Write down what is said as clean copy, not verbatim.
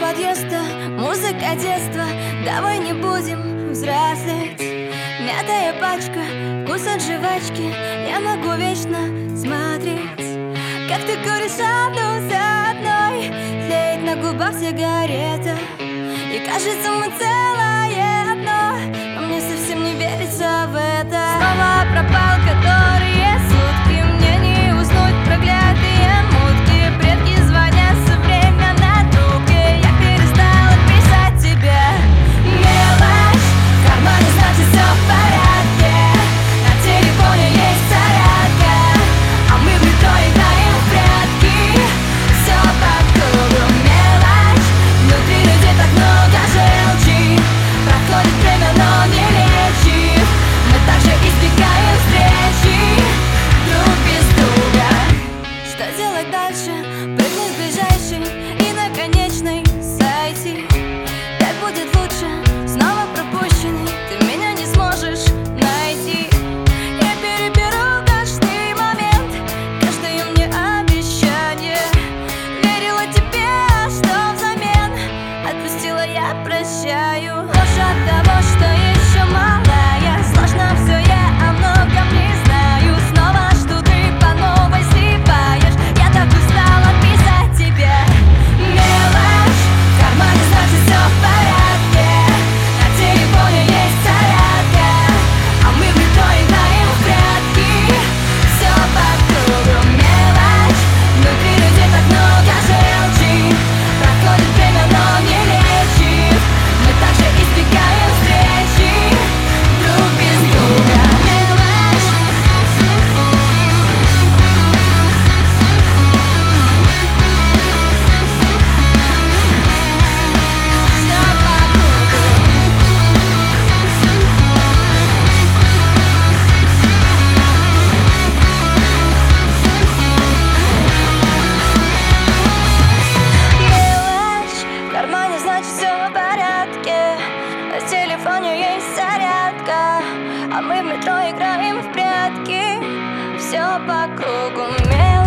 подъезда, музыка детства. Давай не будем взрослеть. Мятая пачка, вкус от жвачки. Я могу вечно смотреть, как ты куришь одну за одной. Тлеет на губах сигарета, и кажется, мы целое одно. Но мне совсем не верится в это. Снова пропал которые сутки. Мне не уснуть, проклятые мутки. Предки звонят все время на трубке. Я перестала писать тебе. Мелочь, в кармане значит все в порядке. На телефоне есть зарядка, а мы в метро играем в прятки. Все по кругу мелочь. Внутри людей так много желчи. Проходит время, но не лечит. Мы также избегаем встречи друг без друга. Что делать дальше? Прыгнуть в ближайший и на конечной сойти. Так будет лучше, снова пропущенный. Ты меня не сможешь найти. Я переберу каждый момент, каждое мне обещание. Верила тебе, а что взамен? Отпустила, я прощаю. Ложь от того, что еще малая. Сложно все, я о многом не знаю. Снова жду, ты по новой сливаешь. Я так устала писать тебе. Мелочь, в кармане значит все в порядке. На телефоне есть зарядка, а мы в метро играем в прятки. Все по кругу мелочь. Внутри людей так много желчи. Проходит время, но не лечит. Мы также избегаем встречи друг без друга. Мелочь. Все по кругу. Мелочь, в кармане значит все в порядке. На телефоне есть зарядка, а мы в метро играем в прятки. Все по кругу мелочь.